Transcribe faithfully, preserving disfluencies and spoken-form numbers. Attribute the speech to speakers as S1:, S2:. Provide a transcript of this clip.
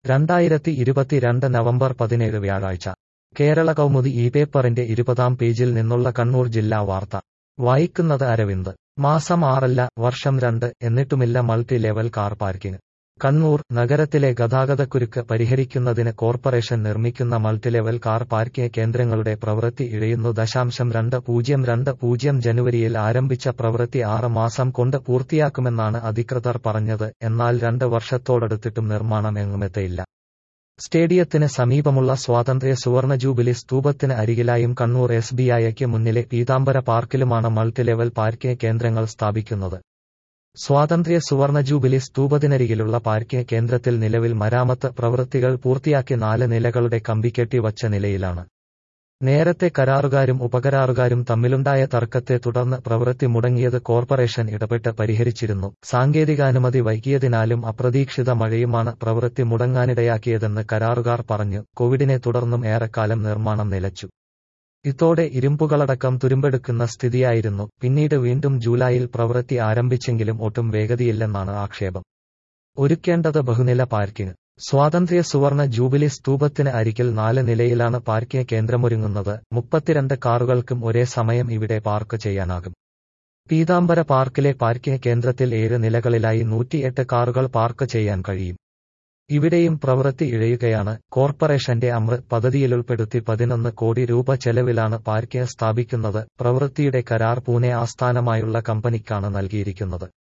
S1: രണ്ടായിരത്തി ഇരുപത്തിരണ്ട് നവംബർ പതിനേഴ് വ്യാഴാഴ്ച കേരള കൗമുദി ഈ പേപ്പറിന്റെ ഇരുപതാം പേജിൽ നിന്നുള്ള കണ്ണൂർ ജില്ലാ വാർത്ത വായിക്കുന്നത് അരവിന്ദ്. മാസം ആറല്ല, വർഷം രണ്ട്, എന്നിട്ടുമില്ല multi level car parking. Kannur നഗരത്തിലെ ഗതാഗതക്കുരുക്ക് പരിഹരിക്കുന്നതിന് കോർപ്പറേഷൻ നിർമ്മിക്കുന്ന മൾട്ടിലെവൽ കാർ പാർക്കിംഗ് കേന്ദ്രങ്ങളുടെ പ്രവൃത്തി ഇഴയുന്നു. ദശാംശം രണ്ട് പൂജ്യം രണ്ട് പൂജ്യം ജനുവരിയിൽ ആരംഭിച്ച പ്രവൃത്തി ആറ് മാസം കൊണ്ട് പൂർത്തിയാക്കുമെന്നാണ് അധികൃതർ പറഞ്ഞത്. എന്നാൽ രണ്ട് വർഷത്തോടടുത്തിട്ടും നിർമ്മാണം എങ്ങുമെത്തിയില്ല. സ്റ്റേഡിയത്തിന് സമീപമുള്ള സ്വാതന്ത്ര്യ സുവർണ ജൂബിലി സ്തൂപത്തിന് അരികിലായും കണ്ണൂർ എസ് ബി ഐക്ക് മുന്നിലെ പീതാംബര പാർക്കിലുമാണ് മൾട്ടിലെവൽ പാർക്കിംഗ് കേന്ദ്രങ്ങൾ സ്ഥാപിക്കുന്നത്. സ്വാതന്ത്ര്യ സുവർണ ജൂബിലി സ്തൂപത്തിനരികിലുള്ള പാർക്കിംഗ് കേന്ദ്രത്തിൽ നിലവിൽ മരാമത്ത് പ്രവൃത്തികൾ പൂർത്തിയാക്കി നാല് നിലകളുടെ കമ്പികെട്ടി വച്ച നിലയിലാണ്. നേരത്തെ കരാറുകാരും ഉപകരാറുകാരും തമ്മിലുണ്ടായ തർക്കത്തെ തുടർന്ന് പ്രവൃത്തി മുടങ്ങിയത് കോർപ്പറേഷൻ ഇടപെട്ട് പരിഹരിച്ചിരുന്നു. സാങ്കേതികാനുമതി വൈകിയതിനാലും അപ്രതീക്ഷിത മഴയുമാണ് പ്രവൃത്തി മുടങ്ങാനിടയാക്കിയതെന്ന് കരാറുകാർ പറഞ്ഞു. കോവിഡിനെ തുടർന്നും ഏറെക്കാലം നിർമ്മാണം നിലച്ചു. ഇതോടെ ഇരുമ്പുകളടക്കം തുരുമ്പെടുക്കുന്ന സ്ഥിതിയായിരുന്നു. പിന്നീട് വീണ്ടും ജൂലൈയിൽ പ്രവൃത്തി ആരംഭിച്ചെങ്കിലും ഒട്ടും വേഗതയില്ലെന്നാണ് ആക്ഷേപം. ഒരുക്കേണ്ടത് ബഹുനില പാർക്കിംഗ്. സ്വാതന്ത്ര്യ സുവർണ ജൂബിലി സ്തൂപത്തിന് അരികിൽ നാല് നിലയിലാണ് പാർക്കിംഗ് കേന്ദ്രമൊരുങ്ങുന്നത്. മുപ്പത്തിരണ്ട് കാറുകൾക്കും ഒരേ സമയം ഇവിടെ പാർക്ക് ചെയ്യാനാകും. പീതാംബര പാർക്കിലെ പാർക്കിംഗ് കേന്ദ്രത്തിൽ ഏഴ് നിലകളിലായി നൂറ്റിയെട്ട് കാറുകൾ പാർക്ക് ചെയ്യാൻ കഴിയും. ഇവിടെയും പ്രവൃത്തി ഇഴയുകയാണ്. കോർപ്പറേഷന്റെ അമൃത് പദ്ധതിയിലുൾപ്പെടുത്തി പതിനൊന്ന് കോടി രൂപ ചെലവിലാണ് പാർക്കിംഗ് സ്ഥാപിക്കുന്നത്. പ്രവൃത്തിയുടെ കരാർ പൂനെ ആസ്ഥാനമായുള്ള കമ്പനിക്കാണ് നൽകിയിരിക്കുന്നത്.